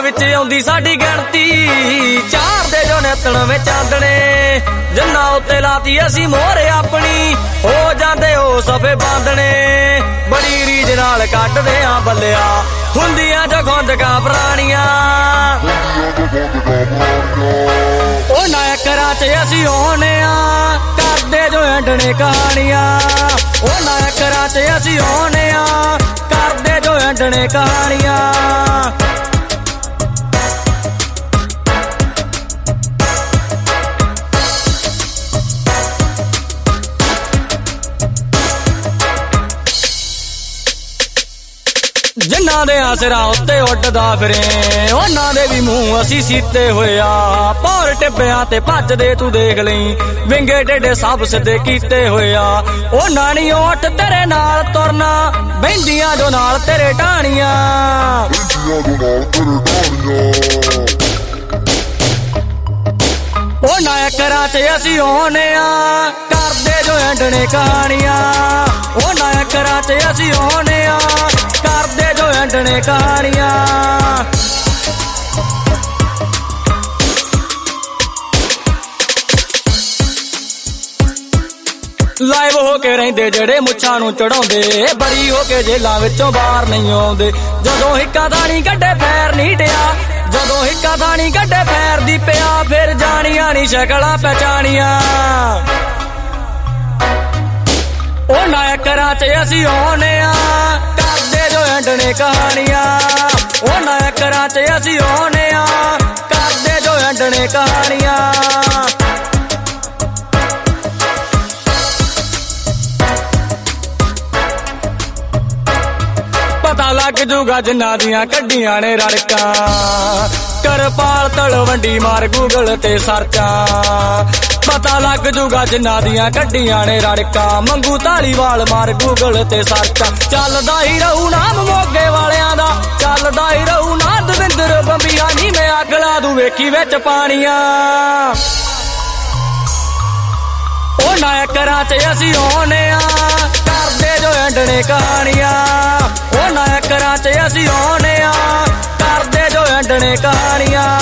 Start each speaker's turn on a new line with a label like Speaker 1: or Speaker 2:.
Speaker 1: विच आउंदी साडी गिणती चार दे जो नेतण में चांदणे जन्ना उत्ते लाती असी मोहर अपनी हो जांदे हो सफे बांधणे बड़ी रीझ नाल कटदे आ बल्लिया हुंदियां जो गोंदगा पुराणियां ओ नायकरां च असी होने आ करदे जो एंडणे कहानियां ओ नायकरां च असी होने आ करदे जो एंडणे कहानियां जिन्ना दे आसरा उत्ते उड्डदा फिरे उन्हां दे भी मूंह असी सीते होए आ पौर टिब्बियां ते भजदे तू देख लई विंगे टेढ़े सब सिद्धे कीते होए आ ओ नानी ओठ तेरे नाल तुरना बहिंदियां जो नाल तेरे ढाणियां ओ नायकरां च असी होने आ करदे जो एंडणे कहानियां ओ नायकरां च असी होने आ करदे जो एंडणे कहानियां लाइव होके रहिंदे जेड़े मुच्छां नूं चढ़ाउंदे बरी होके जेलां विचों बाहर नहीं आउंदे जदों हिक्का दाणी कड्डे पैर नहीं टिया जदों हिक्का दाणी कड्डे पैर दी पिया फिर जाणियां नी शकलां पहचानियां ओ नायकरां च असी होने आ करदे जो एंडणे कहानियां ओ नायकरां च असी होने आ करदे जो एंडणे कहानियां पता लग जूगा जिन्ना दियां कड्डियां ने रड़कां करपाल तलवंडी मार गूगल ते सर्चां पता लग जूगा जिन्ना दियां कड्डियां ने रड़कां मंगू धालीवाल मार गूगल ते सर्चां चलदा ही रहू नाम मोगे वालियां दा चलदा ही रहू ना दविंदर बंबिया नी मैं अग ला दूं वेखी विच पानियां ओ नायकरां च असी होने आ करदे जो एंडणे कहानियां ओ नायकरां च असी होने आ करदे जो एंडणे कहानियां